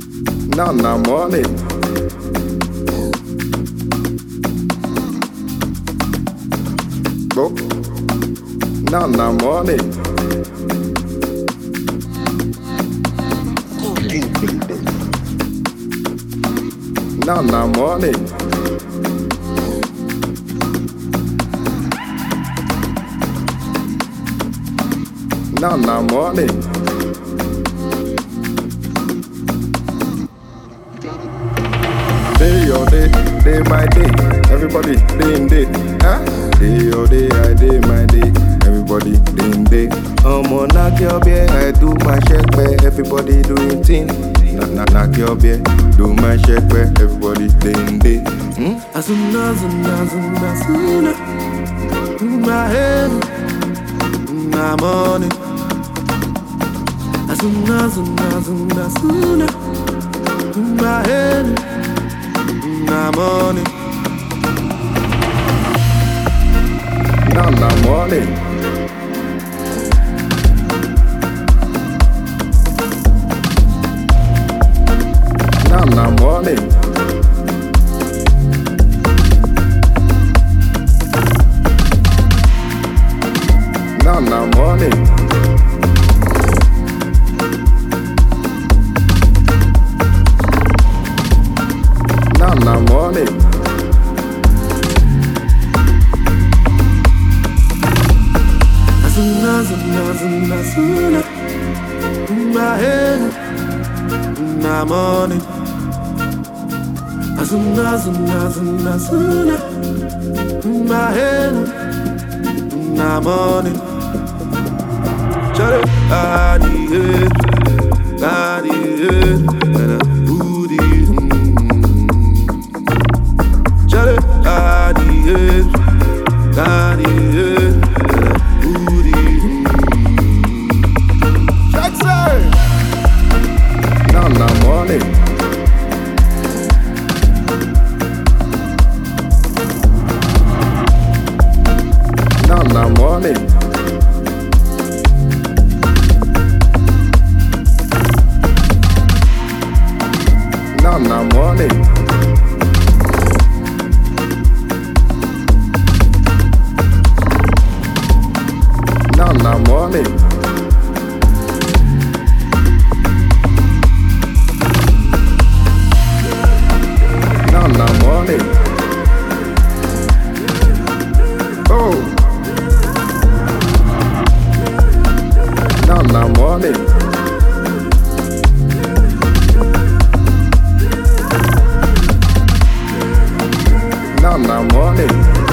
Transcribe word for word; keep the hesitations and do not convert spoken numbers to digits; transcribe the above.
Now na morning. Go. Now na morning. Now na morning. Now na morning. Day or day, day by day, everybody day in day. Huh? Day or day, I day my day, everybody day in day. I'm on knock your beer, I do my check where everybody doing thing. Knock knock knock your beer, do my check where everybody day in day. Hmm? Azuna, azuna, azuna, azuna. My head, my money. Azuna, azuna, azuna, azuna. My head, my money. Now na morning. Now na morning. Now na morning. Now na morning. Azuna, azuna, azuna, azuna. My head, my money. Azuna, azuna, azuna, azuna. My head, my money. Shut up, I need it, I need it, and a booty. Shut up, I need it, I need it, and a booty. Jackson. Now na morning. Now na morning. Now na morning. Now na morning. Now na morning. Oh. Now na morning. Now na morning.